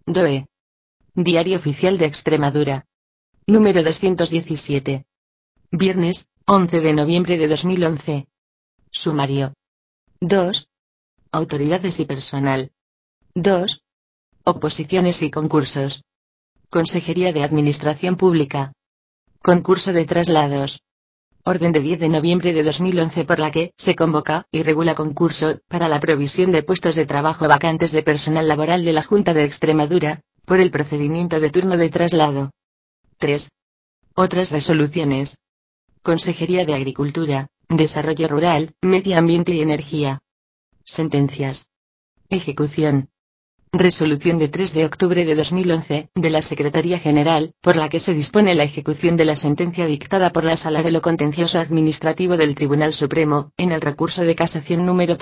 DOE. Diario Oficial de Extremadura. Número 217. Viernes, 11 de noviembre de 2011. Sumario. 2. Autoridades y personal. 2. Oposiciones y concursos. Consejería de Administración Pública. Concurso de traslados. Orden de 10 de noviembre de 2011 por la que se convoca y regula concurso para la provisión de puestos de trabajo vacantes de personal laboral de la Junta de Extremadura, por el procedimiento de turno de traslado. 3. Otras resoluciones. Consejería de Agricultura, Desarrollo Rural, Medio Ambiente y Energía. Sentencias. Ejecución. Resolución de 3 de octubre de 2011, de la Secretaría General, por la que se dispone la ejecución de la sentencia dictada por la Sala de lo Contencioso Administrativo del Tribunal Supremo, en el recurso de casación número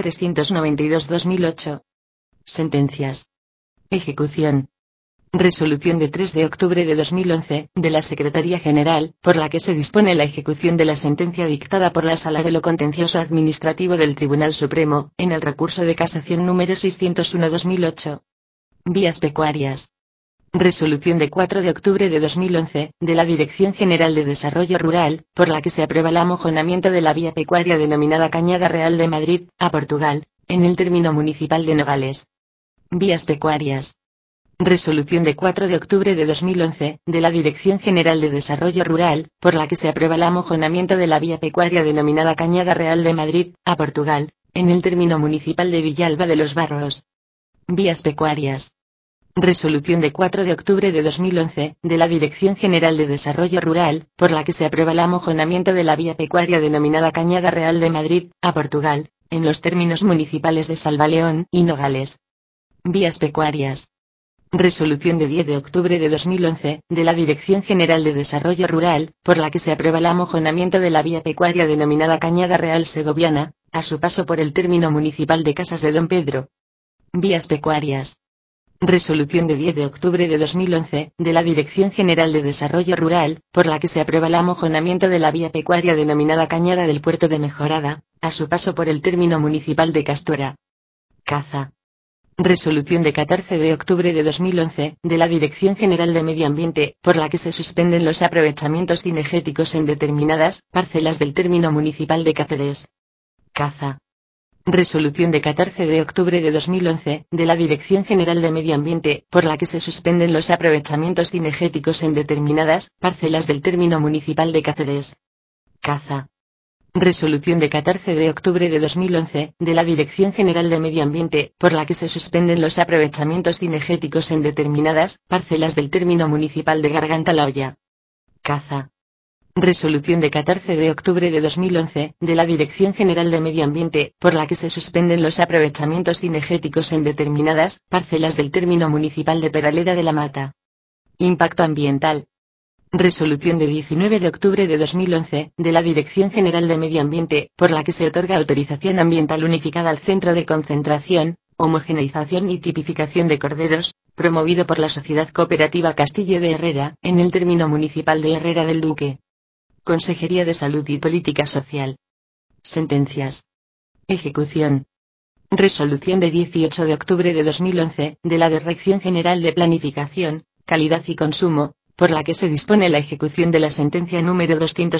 392/2008. Sentencias. Ejecución. Resolución de 3 de octubre de 2011, de la Secretaría General, por la que se dispone la ejecución de la sentencia dictada por la Sala de lo Contencioso Administrativo del Tribunal Supremo, en el recurso de casación número 601/2008. Vías pecuarias. Resolución de 4 de octubre de 2011, de la Dirección General de Desarrollo Rural, por la que se aprueba el amojonamiento de la vía pecuaria denominada Cañada Real de Madrid, a Portugal, en el término municipal de Nogales. Vías pecuarias. Resolución de 4 de octubre de 2011, de la Dirección General de Desarrollo Rural, por la que se aprueba el amojonamiento de la vía pecuaria denominada Cañada Real de Madrid, a Portugal, en el término municipal de Villalba de los Barros. Vías pecuarias. Resolución de 4 de octubre de 2011, de la Dirección General de Desarrollo Rural, por la que se aprueba el amojonamiento de la vía pecuaria denominada Cañada Real de Madrid, a Portugal, en los términos municipales de Salvaleón y Nogales. Vías pecuarias. Resolución de 10 de octubre de 2011, de la Dirección General de Desarrollo Rural, por la que se aprueba el amojonamiento de la vía pecuaria denominada Cañada Real Segoviana, a su paso por el término municipal de Casas de Don Pedro. Vías pecuarias. Resolución de 10 de octubre de 2011, de la Dirección General de Desarrollo Rural, por la que se aprueba el amojonamiento de la vía pecuaria denominada Cañada del Puerto de Mejorada, a su paso por el término municipal de Castora. Caza. Resolución de 14 de octubre de 2011, de la Dirección General de Medio Ambiente, por la que se suspenden los aprovechamientos cinegéticos en determinadas parcelas del término municipal de Cáceres. Caza. Resolución de 14 de octubre de 2011, de la Dirección General de Medio Ambiente, por la que se suspenden los aprovechamientos cinegéticos en determinadas parcelas del término municipal de Cáceres. Caza. Resolución de 14 de octubre de 2011, de la Dirección General de Medio Ambiente, por la que se suspenden los aprovechamientos cinegéticos en determinadas parcelas del término municipal de Garganta la Olla. Caza. Resolución de 14 de octubre de 2011, de la Dirección General de Medio Ambiente, por la que se suspenden los aprovechamientos cinegéticos en determinadas parcelas del término municipal de Peraleda de la Mata. Impacto ambiental. Resolución de 19 de octubre de 2011, de la Dirección General de Medio Ambiente, por la que se otorga autorización ambiental unificada al Centro de Concentración, Homogeneización y Tipificación de Corderos, promovido por la Sociedad Cooperativa Castillo de Herrera, en el término municipal de Herrera del Duque. Consejería de Salud y Política Social. Sentencias. Ejecución. Resolución de 18 de octubre de 2011, de la Dirección General de Planificación, Calidad y Consumo, por la que se dispone la ejecución de la sentencia número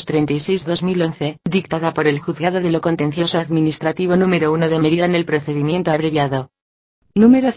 236/2011, dictada por el Juzgado de lo Contencioso Administrativo número 1 de Mérida en el procedimiento abreviado. Número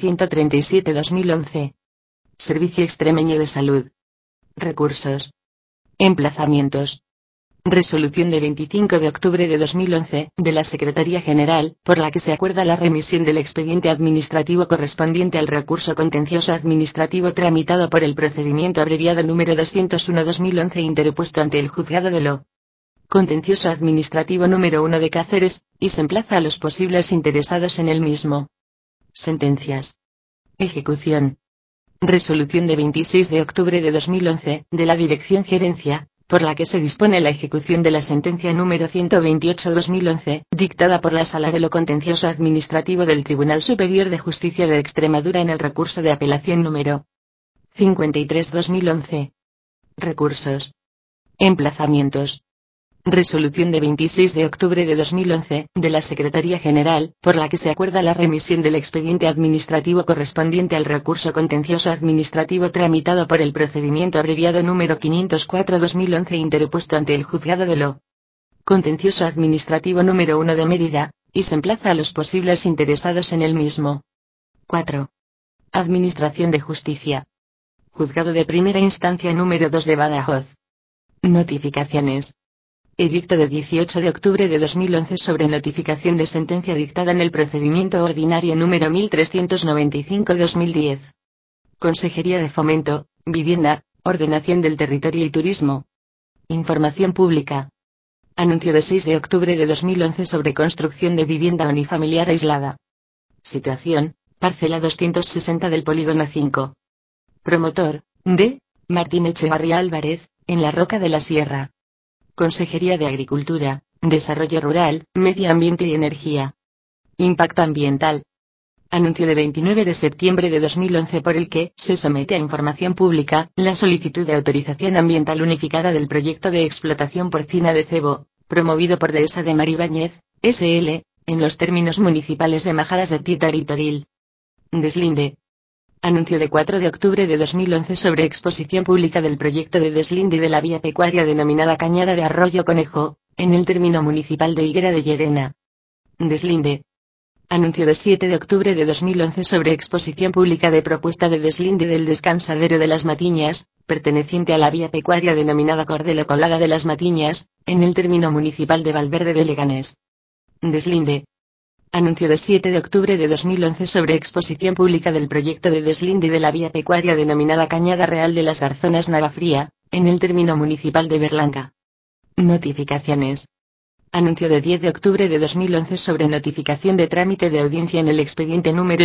137/2011. Servicio Extremeño de Salud. Recursos. Emplazamientos. Resolución de 25 de octubre de 2011, de la Secretaría General, por la que se acuerda la remisión del expediente administrativo correspondiente al recurso contencioso administrativo tramitado por el procedimiento abreviado número 201/2011 interpuesto ante el Juzgado de lo Contencioso Administrativo número 1 de Cáceres, y se emplaza a los posibles interesados en el mismo. Sentencias. Ejecución. Resolución de 26 de octubre de 2011, de la Dirección Gerencia, por la que se dispone la ejecución de la sentencia número 128/2011, dictada por la Sala de lo Contencioso Administrativo del Tribunal Superior de Justicia de Extremadura en el recurso de apelación número 53/2011. Recursos. Emplazamientos. Resolución de 26 de octubre de 2011, de la Secretaría General, por la que se acuerda la remisión del expediente administrativo correspondiente al recurso contencioso administrativo tramitado por el procedimiento abreviado número 504/2011 interpuesto ante el Juzgado de lo Contencioso Administrativo número 1 de Mérida, y se emplaza a los posibles interesados en el mismo. 4. Administración de Justicia. Juzgado de Primera Instancia número 2 de Badajoz. Notificaciones. Edicto de 18 de octubre de 2011 sobre notificación de sentencia dictada en el procedimiento ordinario número 1395/2010. Consejería de Fomento, Vivienda, Ordenación del Territorio y Turismo. Información pública. Anuncio de 6 de octubre de 2011 sobre construcción de vivienda unifamiliar aislada. Situación, parcela 260 del polígono 5. Promotor, D. Martín Echevarría Álvarez, en la Roca de la Sierra. Consejería de Agricultura, Desarrollo Rural, Medio Ambiente y Energía. Impacto ambiental. Anuncio de 29 de septiembre de 2011 por el que se somete a información pública la solicitud de autorización ambiental unificada del proyecto de explotación porcina de cebo, promovido por Dehesa de Mar Ibáñez, S.L., en los términos municipales de Majadas de Títar y Toril. Deslinde. Anuncio de 4 de octubre de 2011 sobre exposición pública del proyecto de deslinde de la vía pecuaria denominada Cañada de Arroyo Conejo, en el término municipal de Higuera de Llerena. Deslinde. Anuncio de 7 de octubre de 2011 sobre exposición pública de propuesta de deslinde del descansadero de las Matiñas, perteneciente a la vía pecuaria denominada Cordel o Colada de las Matiñas, en el término municipal de Valverde de Leganés. Deslinde. Anuncio de 7 de octubre de 2011 sobre exposición pública del proyecto de deslinde de la vía pecuaria denominada Cañada Real de las Arzonas Navafría, en el término municipal de Berlanga. Notificaciones. Anuncio de 10 de octubre de 2011 sobre notificación de trámite de audiencia en el expediente número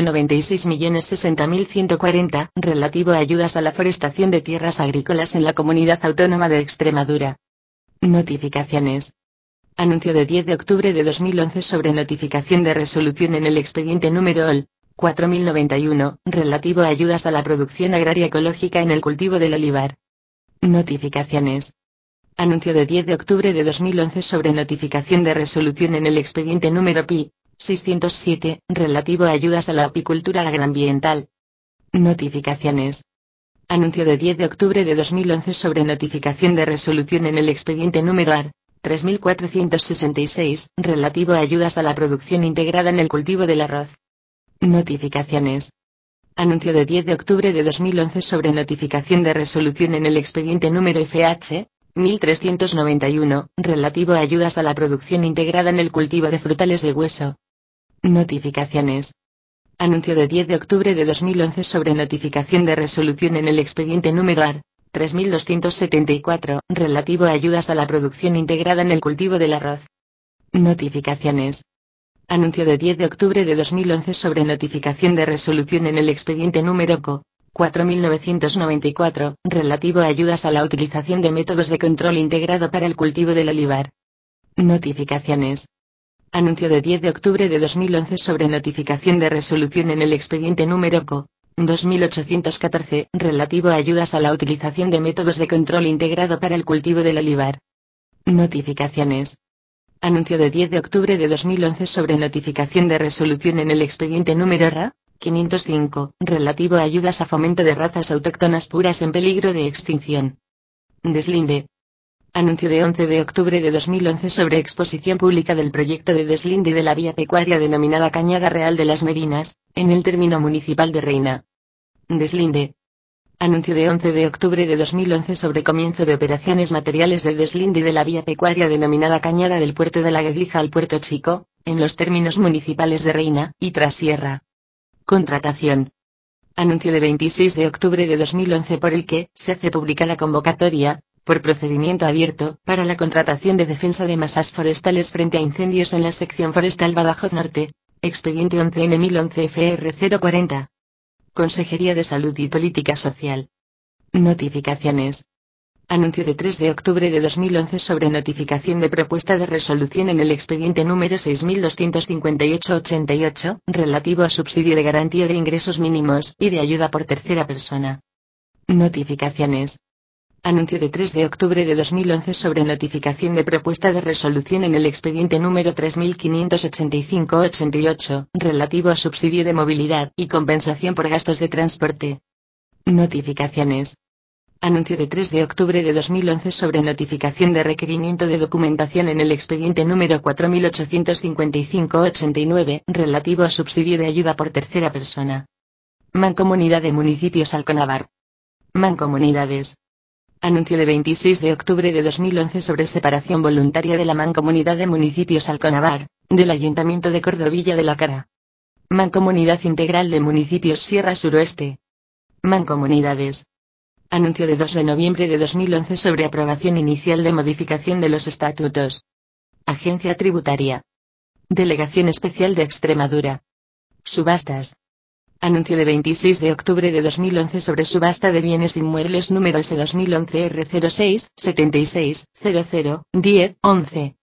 96.060.140, relativo a ayudas a la forestación de tierras agrícolas en la Comunidad Autónoma de Extremadura. Notificaciones. Anuncio de 10 de octubre de 2011 sobre notificación de resolución en el expediente número OL 4091, relativo a ayudas a la producción agraria ecológica en el cultivo del olivar. Notificaciones. Anuncio de 10 de octubre de 2011 sobre notificación de resolución en el expediente número PI 607, relativo a ayudas a la apicultura agroambiental. Notificaciones. Anuncio de 10 de octubre de 2011 sobre notificación de resolución en el expediente número AR 3466, relativo a ayudas a la producción integrada en el cultivo del arroz. Notificaciones. Anuncio de 10 de octubre de 2011 sobre notificación de resolución en el expediente número FH 1391, relativo a ayudas a la producción integrada en el cultivo de frutales de hueso. Notificaciones. Anuncio de 10 de octubre de 2011 sobre notificación de resolución en el expediente número AR 3274, relativo a ayudas a la producción integrada en el cultivo del arroz. Notificaciones. Anuncio de 10 de octubre de 2011 sobre notificación de resolución en el expediente número CO 4994, relativo a ayudas a la utilización de métodos de control integrado para el cultivo del olivar. Notificaciones. Anuncio de 10 de octubre de 2011 sobre notificación de resolución en el expediente número CO 2814, relativo a ayudas a la utilización de métodos de control integrado para el cultivo del olivar. Notificaciones. Anuncio de 10 de octubre de 2011 sobre notificación de resolución en el expediente número RA 505, relativo a ayudas a fomento de razas autóctonas puras en peligro de extinción. Deslinde. Anuncio de 11 de octubre de 2011 sobre exposición pública del proyecto de deslinde de la vía pecuaria denominada Cañada Real de las Merinas, en el término municipal de Reina. Deslinde. Anuncio de 11 de octubre de 2011 sobre comienzo de operaciones materiales de deslinde de la vía pecuaria denominada Cañada del puerto de la Guedija al Puerto Chico, en los términos municipales de Reina y Trasierra. Contratación. Anuncio de 26 de octubre de 2011 por el que se hace pública la convocatoria, por procedimiento abierto, para la contratación de defensa de masas forestales frente a incendios en la sección forestal Badajoz Norte, expediente 11N1011 FR 040. Consejería de Salud y Política Social. Notificaciones. Anuncio de 3 de octubre de 2011 sobre notificación de propuesta de resolución en el expediente número 6258-88, relativo a subsidio de garantía de ingresos mínimos y de ayuda por tercera persona. Notificaciones. Anuncio de 3 de octubre de 2011 sobre notificación de propuesta de resolución en el expediente número 3585-88, relativo a subsidio de movilidad y compensación por gastos de transporte. Notificaciones. Anuncio de 3 de octubre de 2011 sobre notificación de requerimiento de documentación en el expediente número 4855-89, relativo a subsidio de ayuda por tercera persona. Mancomunidad de Municipios Alconavar. Mancomunidades. Anuncio de 26 de octubre de 2011 sobre separación voluntaria de la Mancomunidad de Municipios Alconavar, del Ayuntamiento de Cordovilla de la Cara. Mancomunidad Integral de Municipios Sierra Suroeste. Mancomunidades. Anuncio de 2 de noviembre de 2011 sobre aprobación inicial de modificación de los estatutos. Agencia Tributaria. Delegación Especial de Extremadura. Subastas. Anuncio de 26 de octubre de 2011 sobre subasta de bienes inmuebles número S2011 R06 76 00 10 11.